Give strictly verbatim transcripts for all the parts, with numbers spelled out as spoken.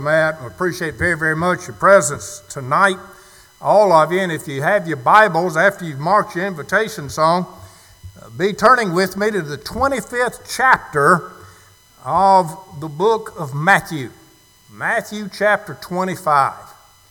Matt, we appreciate very, very much your presence tonight, all of you. And if you have your Bibles, after you've marked your invitation song, uh, be turning with me to the twenty-fifth chapter of the book of Matthew. Matthew chapter twenty-five.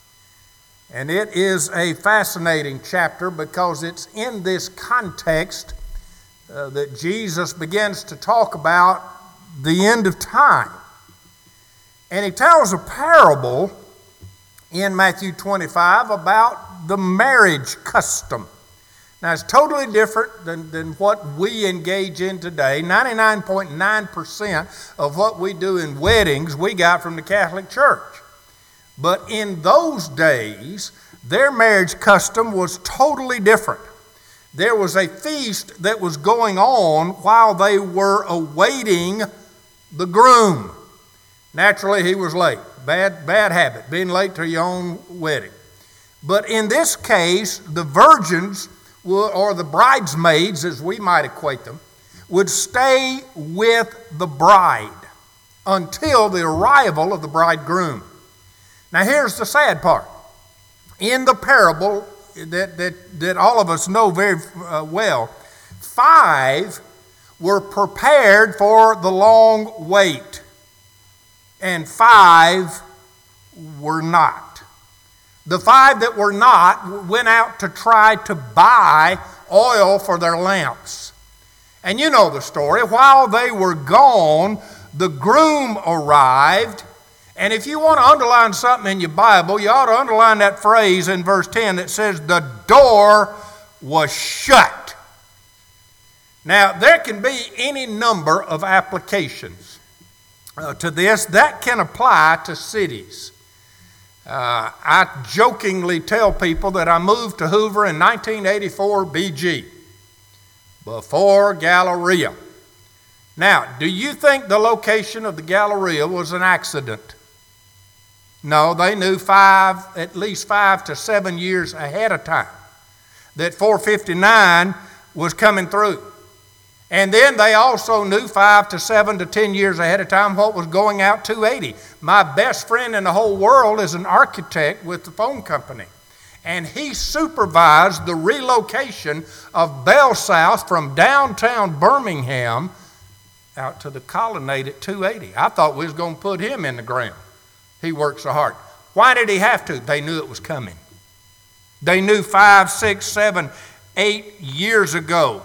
And it is a fascinating chapter because it's in this context uh, that Jesus begins to talk about the end of time. And he tells a parable in Matthew twenty-five about the marriage custom. Now, it's totally different than, than what we engage in today. ninety-nine point nine percent of what we do in weddings we got from the Catholic Church. But in those days, their marriage custom was totally different. There was a feast that was going on while they were awaiting the groom. Naturally, he was late. Bad, bad habit, being late to your own wedding. But in this case, the virgins, or the bridesmaids, as we might equate them, would stay with the bride until the arrival of the bridegroom. Now, here's the sad part. In the parable that, that, that all of us know very uh, well, five were prepared for the long wait, and five were not. The five that were not went out to try to buy oil for their lamps. And you know the story. While they were gone, the groom arrived. And if you want to underline something in your Bible, you ought to underline that phrase in verse ten that says, the door was shut. Now, there can be any number of applications Uh, to this. That can apply to cities. Uh, I jokingly tell people that I moved to Hoover in nineteen eighty-four B G, before Galleria. Now, do you think the location of the Galleria was an accident? No, they knew five, at least five to seven years ahead of time that four fifty-nine was coming through. And then they also knew five to seven to ten years ahead of time what was going out two eighty. My best friend in the whole world is an architect with the phone company. And he supervised the relocation of Bell South from downtown Birmingham out to the Colonnade at two eighty. I thought we was going to put him in the ground. He worked so hard. Why did he have to? They knew it was coming. They knew five, six, seven, eight years ago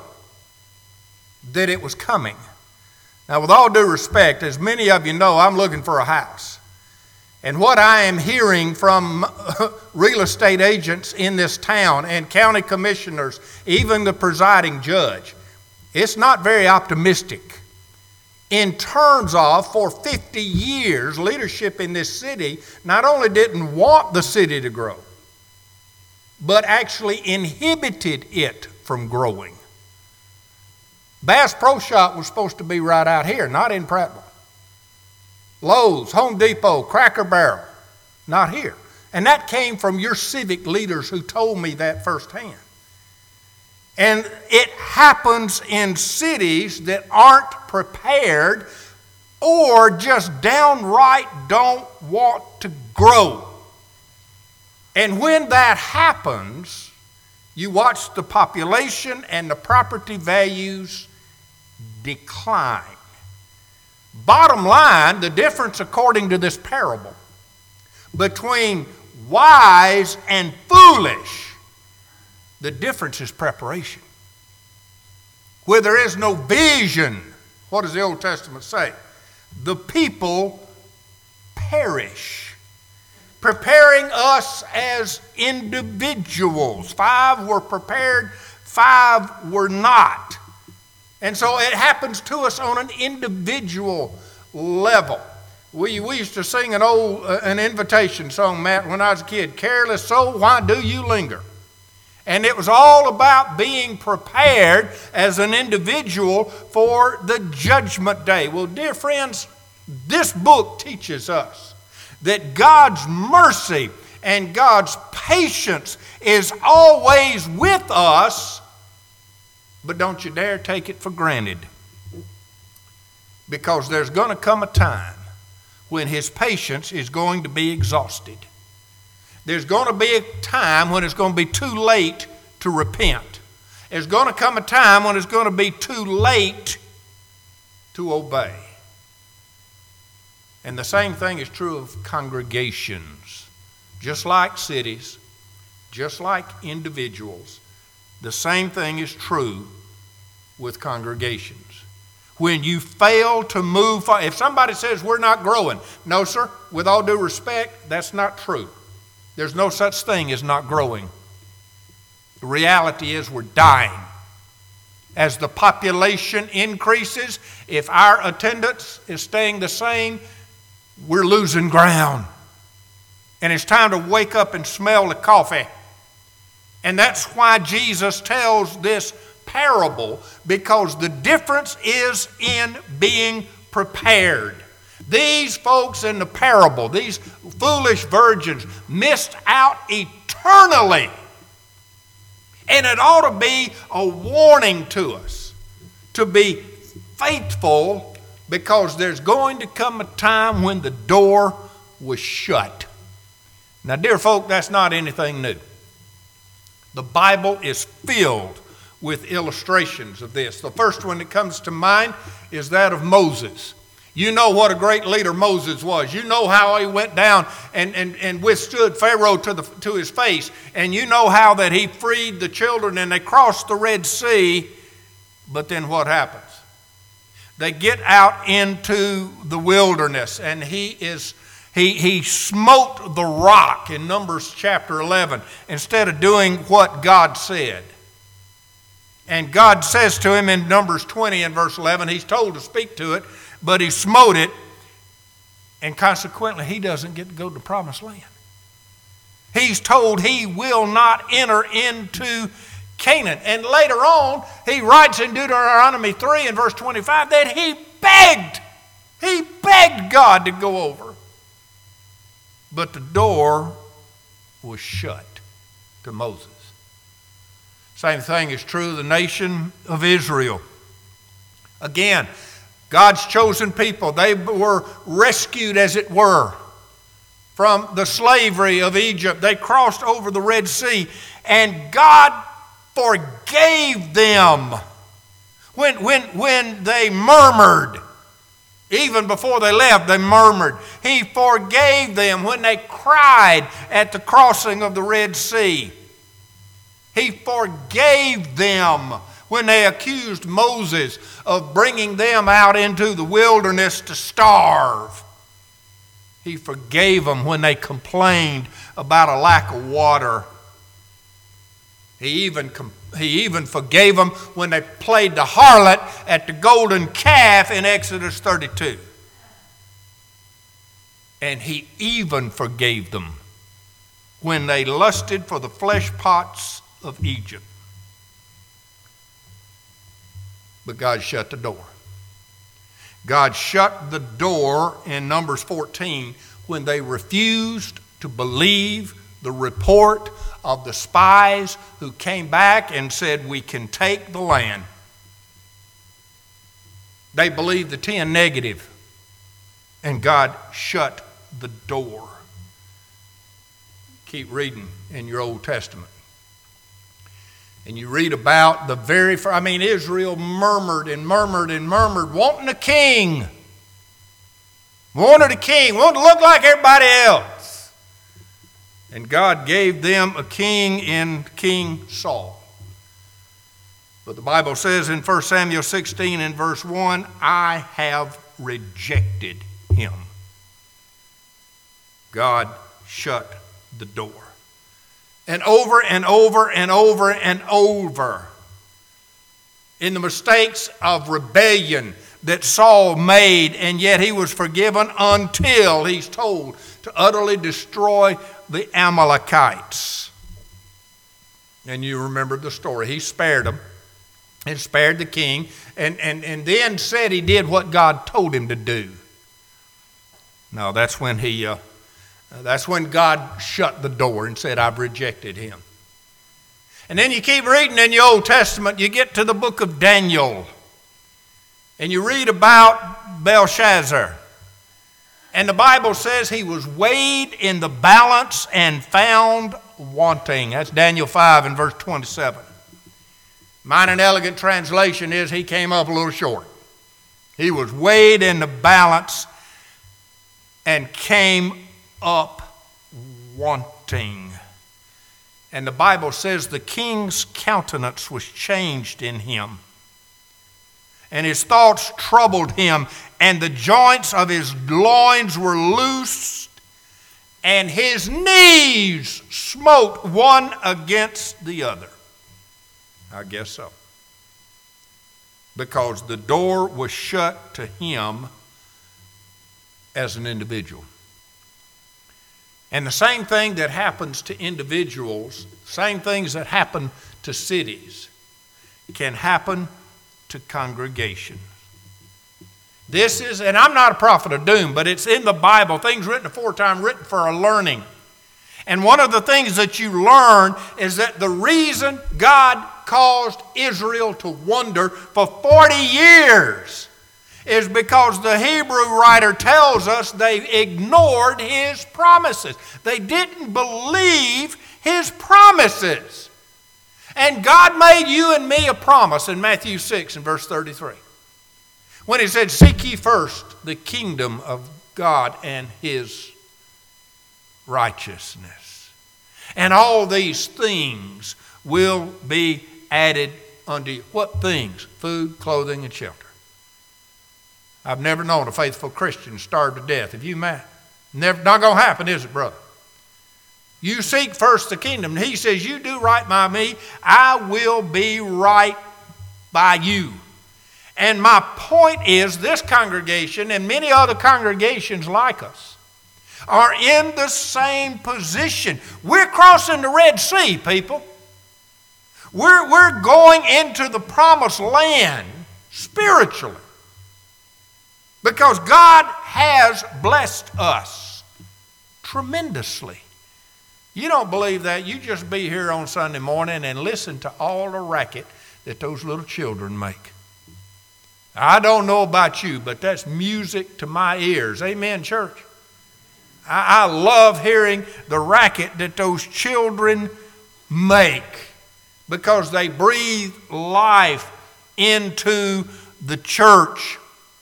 that it was coming. Now, with all due respect, as many of you know, I'm looking for a house. And what I am hearing from real estate agents in this town and county commissioners, even the presiding judge, it's not very optimistic. In terms of, for fifty years, leadership in this city not only didn't want the city to grow, but actually inhibited it from growing. Bass Pro Shop was supposed to be right out here, not in Prattville. Lowe's, Home Depot, Cracker Barrel, not here. And that came from your civic leaders who told me that firsthand. And it happens in cities that aren't prepared or just downright don't want to grow. And when that happens, you watch the population and the property values decline. Bottom line, the difference according to this parable between wise and foolish, the difference is preparation. Where there is no vision, what does the Old Testament say? The people perish. Preparing us as individuals. Five were prepared, five were not. And so it happens to us on an individual level. We, we used to sing an old uh, an invitation song, Matt, when I was a kid. Careless soul, why do you linger? And it was all about being prepared as an individual for the judgment day. Well, dear friends, this book teaches us that God's mercy and God's patience is always with us, but don't you dare take it for granted. Because there's going to come a time when his patience is going to be exhausted. There's going to be a time when it's going to be too late to repent. There's going to come a time when it's going to be too late to obey. And the same thing is true of congregations. Just like cities, just like individuals, the same thing is true with congregations. When you fail to move forward, if somebody says we're not growing, no sir, with all due respect, that's not true. There's no such thing as not growing. The reality is we're dying. As the population increases, if our attendance is staying the same, we're losing ground. And it's time to wake up and smell the coffee. And that's why Jesus tells this parable, because the difference is in being prepared. These folks in the parable, these foolish virgins, missed out eternally. And it ought to be a warning to us to be faithful, because there's going to come a time when the door was shut. Now, dear folk, that's not anything new. The Bible is filled with illustrations of this. The first one that comes to mind is that of Moses. You know what a great leader Moses was. You know how he went down and, and, and withstood Pharaoh to, the, to his face. And you know how that he freed the children and they crossed the Red Sea. But then what happens? They get out into the wilderness, and he is he he smote the rock in Numbers chapter eleven instead of doing what God said. And God says to him in Numbers twenty and verse eleven, he's told to speak to it, but he smote it, and consequently he doesn't get to go to the promised land. He's told he will not enter into Canaan. And later on, he writes in Deuteronomy three and verse twenty-five that he begged, he begged God to go over. But the door was shut to Moses. Same thing is true of the nation of Israel. Again, God's chosen people, they were rescued, as it were, from the slavery of Egypt. They crossed over the Red Sea, and God forgave them when, when, when they murmured. Even before they left, they murmured. He forgave them when they cried at the crossing of the Red Sea. He forgave them when they accused Moses of bringing them out into the wilderness to starve. He forgave them when they complained about a lack of water. He even, he even forgave them when they played the harlot at the golden calf in Exodus thirty-two. And he even forgave them when they lusted for the flesh pots of Egypt. But God shut the door. God shut the door in Numbers fourteen when they refused to believe the report of the spies who came back and said, we can take the land. They believed the ten negative, and God shut the door. Keep reading in your Old Testament. And you read about the very first, I mean, Israel murmured and murmured and murmured, wanting a king. Wanted a king, wanted to look like everybody else. And God gave them a king in King Saul. But the Bible says in First Samuel sixteen and verse one, I have rejected him. God shut the door. And over and over and over and over, in the mistakes of rebellion that Saul made, and yet he was forgiven until he's told to utterly destroy the Amalekites. And you remember the story. He spared them and spared the king, and, and, and then said he did what God told him to do. No, that's when he... Uh, That's when God shut the door and said, I've rejected him. And then you keep reading in your Old Testament, you get to the book of Daniel, and you read about Belshazzar. And the Bible says he was weighed in the balance and found wanting. That's Daniel five and verse twenty-seven. Mine and elegant translation is he came up a little short. He was weighed in the balance and came up wanting. And the Bible says the king's countenance was changed in him, and his thoughts troubled him, and the joints of his loins were loosed, and his knees smote one against the other. I guess so. Because the door was shut to him as an individual. And the same thing that happens to individuals, same things that happen to cities, can happen to congregations. This is, and I'm not a prophet of doom, but it's in the Bible, things written aforetime, written for a learning. And one of the things that you learn is that the reason God caused Israel to wander for forty years is because the Hebrew writer tells us they ignored his promises. They didn't believe his promises. And God made you and me a promise in Matthew six and verse thirty-three. When he said, seek ye first the kingdom of God and his righteousness, and all these things will be added unto you. What things? Food, clothing, and shelter. I've never known a faithful Christian starve to death. Have you, Matt? Never, not going to happen, is it, brother? You seek first the kingdom. And he says, you do right by me, I will be right by you. And my point is, this congregation and many other congregations like us are in the same position. We're crossing the Red Sea, people. We're, we're going into the promised land spiritually, because God has blessed us tremendously. You don't believe that, you just be here on Sunday morning and listen to all the racket that those little children make. I don't know about you, but that's music to my ears. Amen, church? I, I love hearing the racket that those children make, because they breathe life into the church.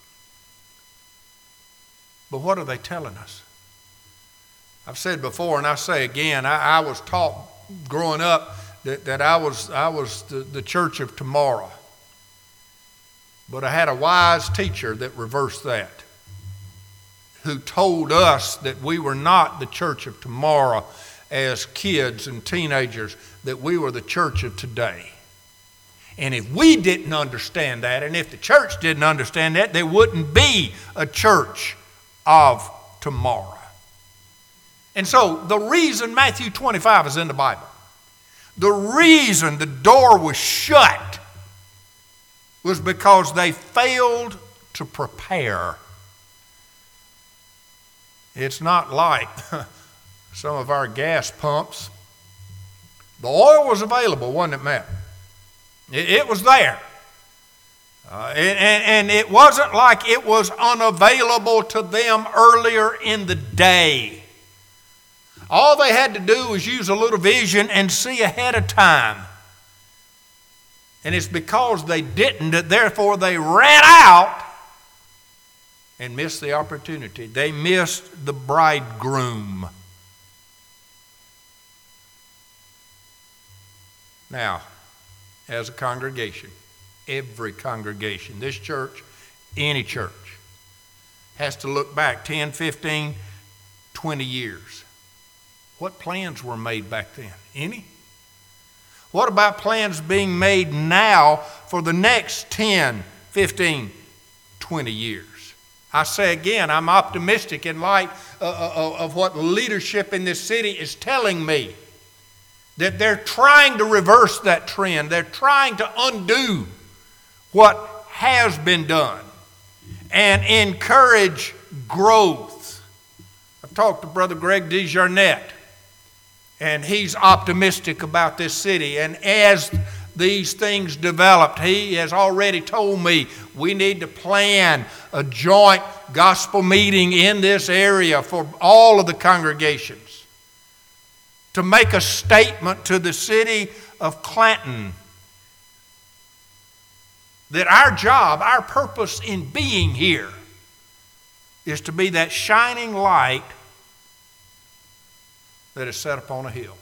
But what are they telling us? I've said before, and I say again, I, I was taught growing up that, that I was, I was the, the church of tomorrow. But I had a wise teacher that reversed that, who told us that we were not the church of tomorrow as kids and teenagers, that we were the church of today. And if we didn't understand that, and if the church didn't understand that, there wouldn't be a church of tomorrow. And so the reason Matthew twenty-five is in the Bible, the reason the door was shut, was because they failed to prepare. It's not like some of our gas pumps. The oil was available, wasn't it, Matt? It, it was there. Uh, and, and, and it wasn't like it was unavailable to them earlier in the day. All they had to do was use a little vision and see ahead of time. And it's because they didn't that therefore they ran out and missed the opportunity. They missed the bridegroom. Now, as a congregation, every congregation, this church, any church, has to look back ten, fifteen, twenty years. What plans were made back then? Any? What about plans being made now for the next ten, fifteen, twenty years? I say again, I'm optimistic in light of, of what leadership in this city is telling me, that they're trying to reverse that trend. They're trying to undo what has been done and encourage growth. I've talked to Brother Greg DeJarnette, and he's optimistic about this city. And as these things developed. He has already told me we need to plan a joint gospel meeting in this area for all of the congregations to make a statement to the city of Clanton that our job, our purpose in being here is to be that shining light that is set upon a hill.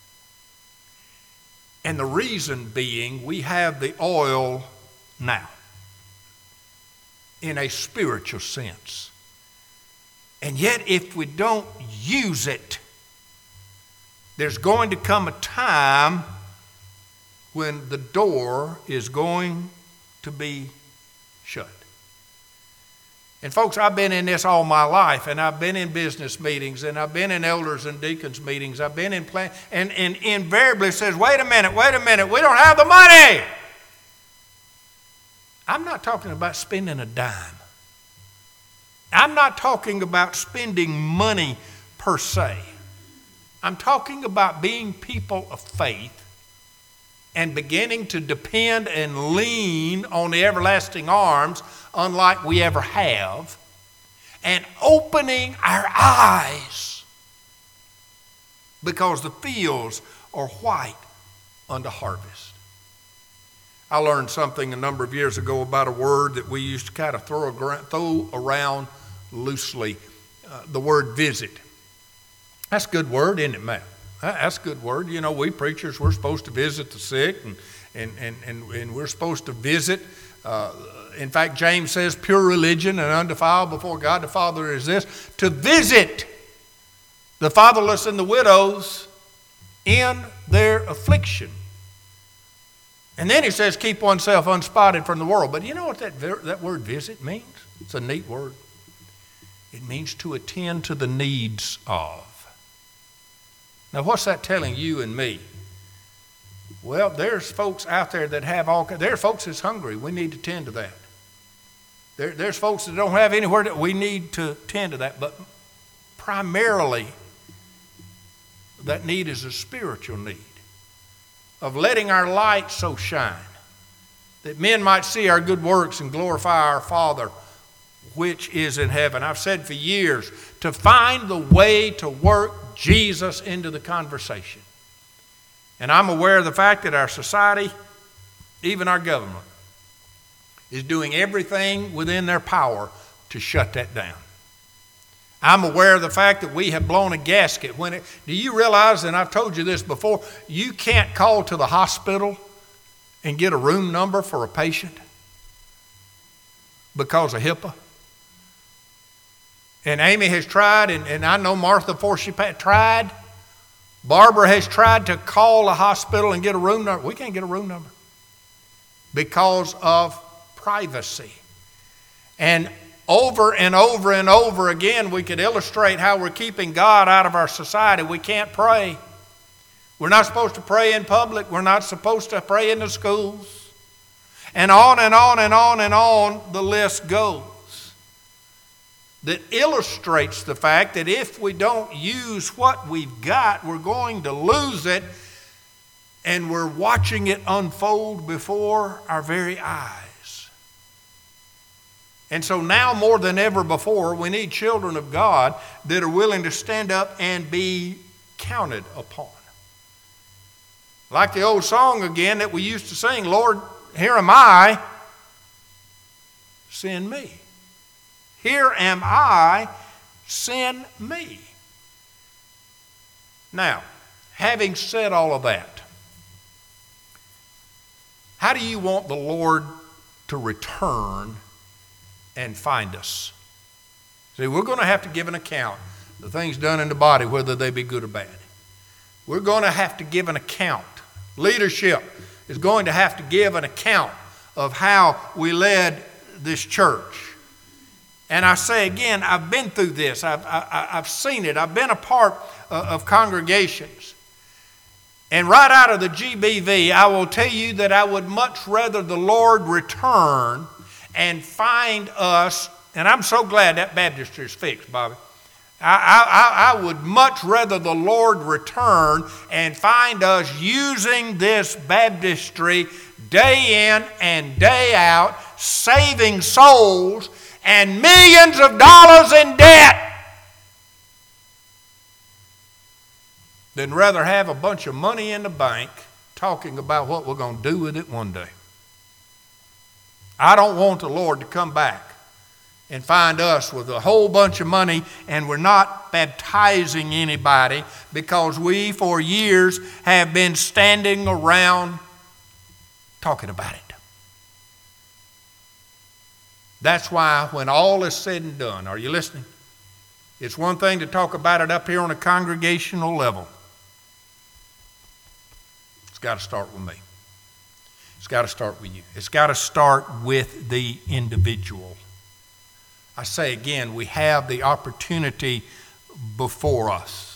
And the reason being, we have the oil now in a spiritual sense. And yet, if we don't use it, there's going to come a time when the door is going to be shut. And folks, I've been in this all my life, and I've been in business meetings, and I've been in elders and deacons meetings. I've been in plan, and, and invariably it says, wait a minute, wait a minute, we don't have the money. I'm not talking about spending a dime. I'm not talking about spending money per se. I'm talking about being people of faith and beginning to depend and lean on the everlasting arms unlike we ever have, and opening our eyes because the fields are white unto harvest. I learned something a number of years ago about a word that we used to kind of throw, throw around loosely, uh, the word visit. That's a good word, isn't it, Matt? That's a good word. You know, we preachers, we're supposed to visit the sick, and and and and, and we're supposed to visit. Uh, in fact, James says, pure religion and undefiled before God the Father is this, to visit the fatherless and the widows in their affliction. And then he says, keep oneself unspotted from the world. But you know what that, that word visit means? It's a neat word. It means to attend to the needs of. Now, what's that telling you and me? Well, there's folks out there that have all kinds. There are folks that's hungry. We need to tend to that. There, there's folks that don't have anywhere that we need to tend to that. But primarily, that need is a spiritual need of letting our light so shine that men might see our good works and glorify our Father which is in heaven. I've said for years, to find the way to work Jesus into the conversation. And I'm aware of the fact that our society, even our government, is doing everything within their power to shut that down. I'm aware of the fact that we have blown a gasket. When it, do you realize, and I've told you this before, you can't call to the hospital and get a room number for a patient because of HIPAA? And Amy has tried, and, and I know Martha, before she tried, Barbara has tried to call a hospital and get a room number. We can't get a room number because of privacy. And over and over and over again, we could illustrate how we're keeping God out of our society. We can't pray. We're not supposed to pray in public. We're not supposed to pray in the schools. And on and on and on and on the list goes. That illustrates the fact that if we don't use what we've got, we're going to lose it, and we're watching it unfold before our very eyes. And so now more than ever before, we need children of God that are willing to stand up and be counted upon. Like the old song again that we used to sing, Lord, here am I, send me. Here am I, send me. Now, having said all of that, how do you want the Lord to return and find us? See, we're going to have to give an account of the things done in the body, whether they be good or bad. We're going to have to give an account. Leadership is going to have to give an account of how we led this church. And I say again, I've been through this. I've, I, I've seen it. I've been a part of, of congregations. And right out of the G B V, I will tell you that I would much rather the Lord return and find us, and I'm so glad that baptistry is fixed, Bobby. I, I, I would much rather the Lord return and find us using this baptistry day in and day out, saving souls and millions of dollars in debt, than rather have a bunch of money in the bank talking about what we're going to do with it one day. I don't want the Lord to come back and find us with a whole bunch of money and we're not baptizing anybody because we for years have been standing around talking about it. That's why when all is said and done, are you listening? It's one thing to talk about it up here on a congregational level. It's got to start with me. It's got to start with you. It's got to start with the individual. I say again, we have the opportunity before us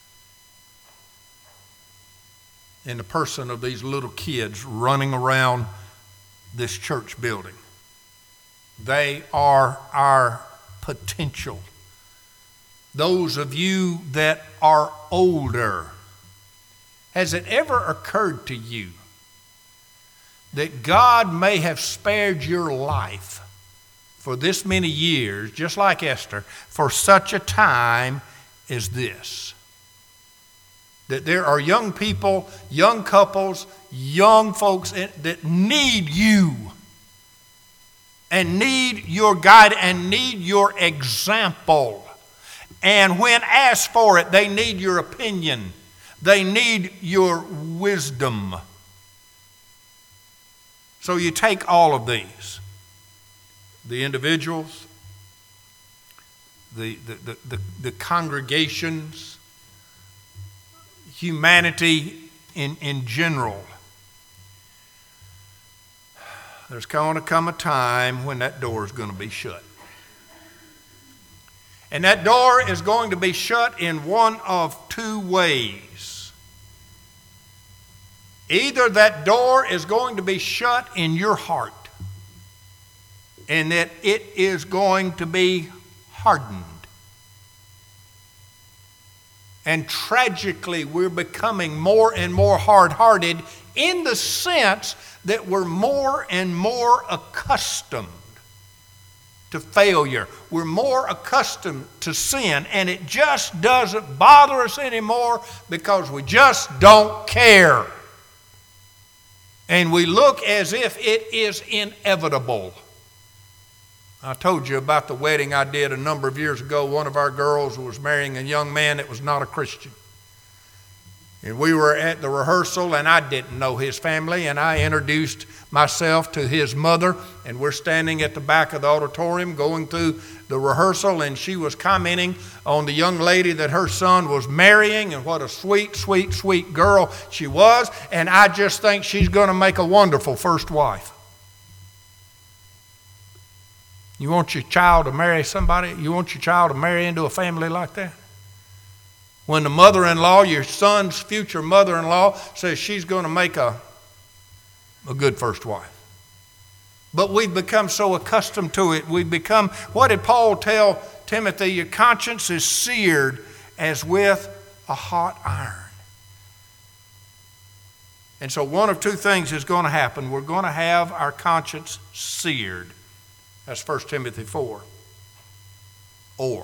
in the person of these little kids running around this church building. They are our potential. Those of you that are older, has it ever occurred to you that God may have spared your life for this many years, just like Esther, for such a time as this? That there are young people, young couples, young folks that need you and need your guide and need your example. And when asked for it, they need your opinion. They need your wisdom. So you take all of these, the individuals, the, the, the, the, the congregations, humanity in, in general. There's going to come a time when that door is going to be shut. And that door is going to be shut in one of two ways. Either that door is going to be shut in your heart, and that it is going to be hardened. And tragically, we're becoming more and more hard-hearted in the sense that we're more and more accustomed to failure. We're more accustomed to sin, and it just doesn't bother us anymore because we just don't care. And we look as if it is inevitable. I told you about the wedding I did a number of years ago. One of our girls was marrying a young man that was not a Christian. And we were at the rehearsal, and I didn't know his family, and I introduced myself to his mother, and we're standing at the back of the auditorium going through the rehearsal, and she was commenting on the young lady that her son was marrying and what a sweet, sweet, sweet girl she was, and I just think she's going to make a wonderful first wife. You want your child to marry somebody? You want your child to marry into a family like that? When the mother-in-law, your son's future mother-in-law, says she's going to make a, a good first wife. But we've become so accustomed to it. We've become, what did Paul tell Timothy? Your conscience is seared as with a hot iron. And so one of two things is going to happen. We're going to have our conscience seared. That's First Timothy four. Or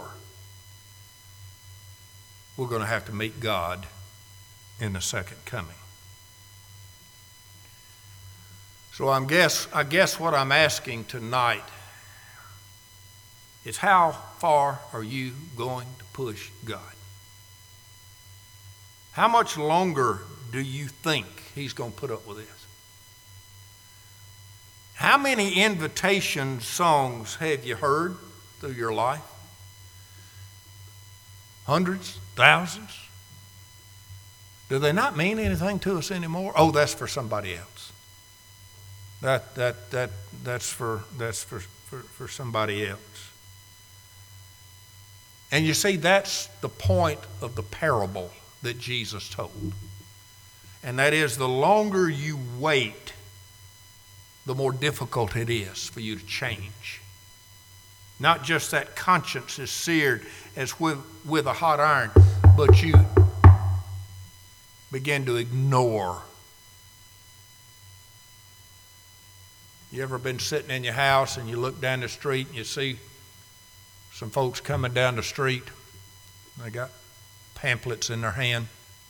we're going to have to meet God in the second coming. So I'm guess, I guess what I'm asking tonight is, how far are you going to push God? How much longer do you think He's going to put up with this? How many invitation songs have you heard through your life? Hundreds? Thousands? Do they not mean anything to us anymore? Oh, that's for somebody else. That that that that's for that's for, for, for somebody else. And you see, that's the point of the parable that Jesus told. And that is, the longer you wait, the more difficult it is for you to change. Not just that conscience is seared as with, with a hot iron, but you begin to ignore. You ever been sitting in your house and you look down the street and you see some folks coming down the street? They got pamphlets in their hand.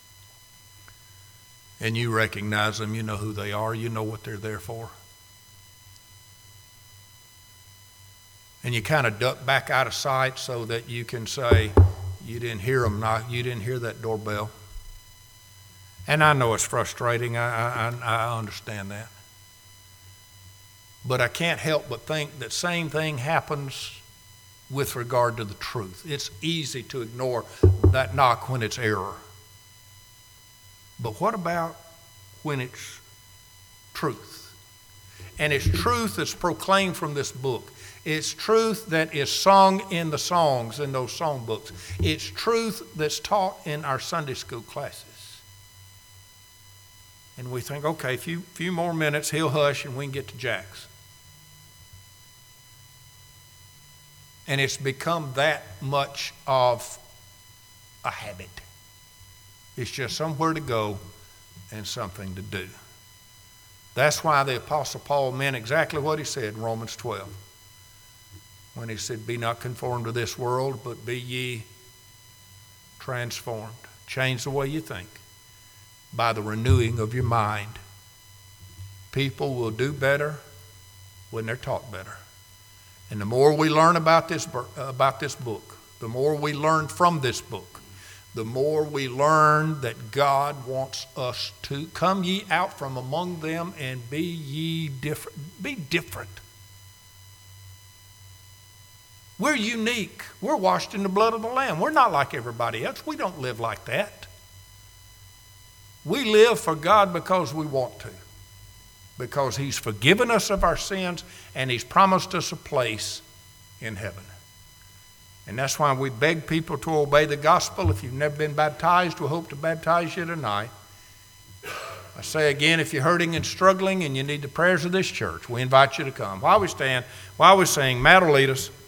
And you recognize them. You know who they are. You know what they're there for. And you kind of duck back out of sight so that you can say, you didn't hear them knock. You didn't hear that doorbell. And I know it's frustrating. I, I, I understand that. But I can't help but think that same thing happens with regard to the truth. It's easy to ignore that knock when it's error. But what about when it's truth? And it's truth that's proclaimed from this book. It's truth that is sung in the songs, in those songbooks. It's truth that's taught in our Sunday school classes. And we think, okay, a few, few more minutes, he'll hush and we can get to Jack's. And it's become that much of a habit. It's just somewhere to go and something to do. That's why the Apostle Paul meant exactly what he said in Romans twelve. When he said, be not conformed to this world, but be ye transformed. Change the way you think by the renewing of your mind. People will do better when they're taught better. And the more we learn about this, about this book, the more we learn from this book, the more we learn that God wants us to come ye out from among them and be ye different. Be different. We're unique. We're washed in the blood of the Lamb. We're not like everybody else. We don't live like that. We live for God because we want to. Because he's forgiven us of our sins and he's promised us a place in heaven. And that's why we beg people to obey the gospel. If you've never been baptized, we hope to baptize you tonight. I say again, if you're hurting and struggling and you need the prayers of this church, we invite you to come. While we stand, while we sing, Matt will lead us.